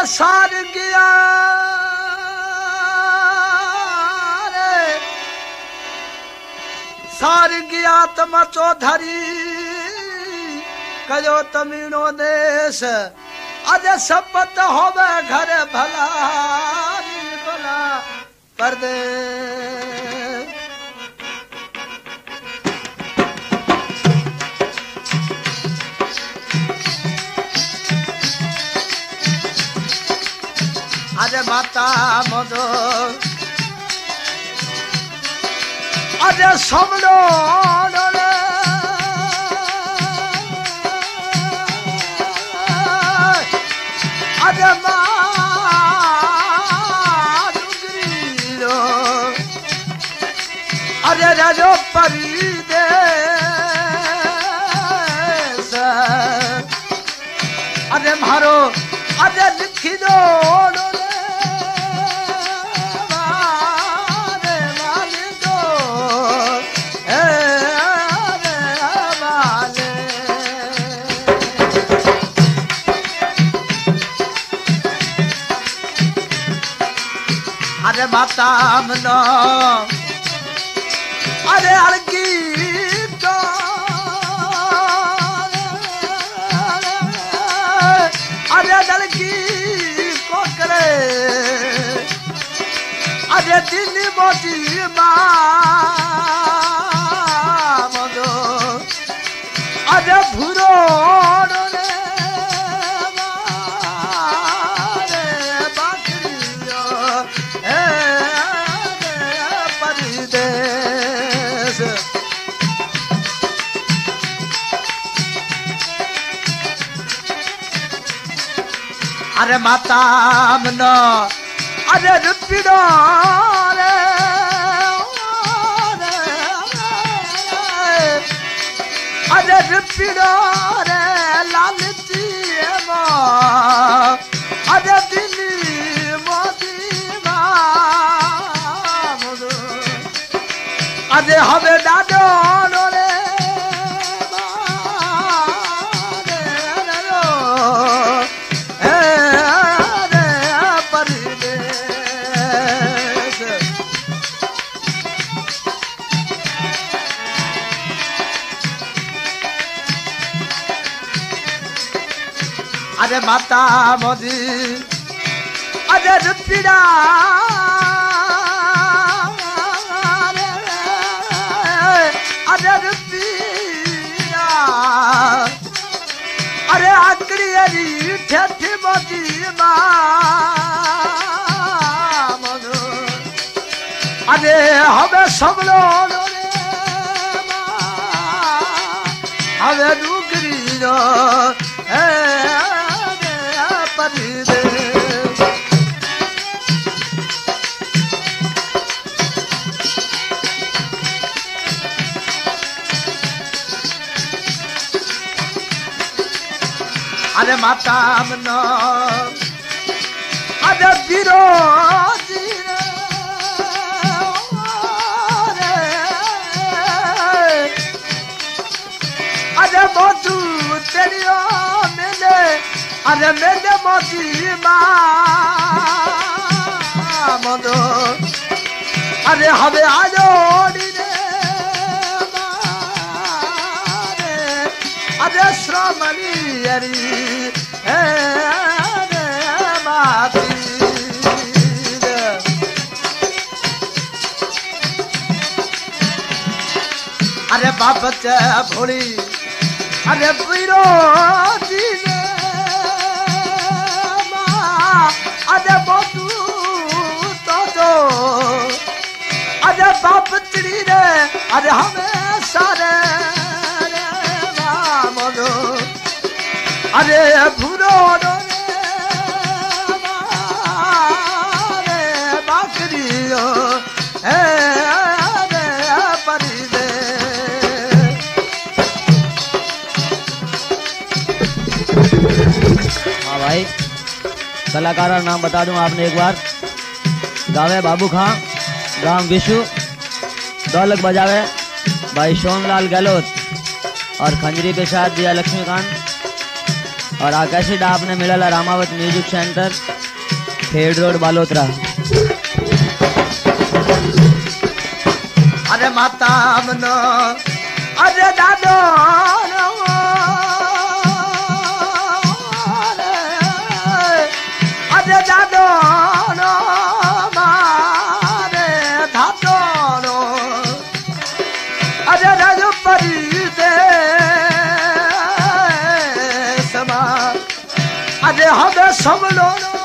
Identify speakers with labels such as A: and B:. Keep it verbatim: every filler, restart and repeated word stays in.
A: अरे सार गया रे सार गया तम चौधरी कयो तमीनो देश अरे सपत होवे घर भला भला परदेश अरे माता मदो अरे समलो अरे माधुगरीलो अरे राजो परिदेश अरे मारो अरे लिखी दो अरे माता मनो अरे अलगी तो अरे अलगी को करे अरे दिल मोती मनो अरे भूरो अरे माता मनो अरे रुपिड़ो रे अरे रुपिड़ो रे लालची मो अरे दिल्ली मोदी मामो अरे हमें डाडो रे अरे माता मोदी अरे रुपिड़ा अरे रुपिड़ा अरे आकड़ी अरी ठेठी मोदी मामो अरे हमें सब लोग हमें डूगरी रो अरे माता मनो अरे बीरो अरे मोतू तेरियो मेले अरे मेले मोती मामो अरे हमें आजोड़ी अरे श्रमणी अरी माती अरे बाप भोली अरे पीरो अरे बतू तो अरे बाप चिड़ी रे अरे हमें सारे अरे भूरो रे बाकरियो परिदे
B: हाँ भाई कलाकार का नाम बता दूं आपने एक बार। गावे बाबू खां, गांव विशु, ढोलक बजावे भाई सोनलाल गहलोत और खंजरी के साथ दिया लक्ष्मीकांत और आ कैसेट आपने मिला Ramawat music centre Khed road Balotra.
A: अरे माता मनो अरे दादो अरे दादो मारे धातो अरे रजपरी दे समा अरे हमें सब लोग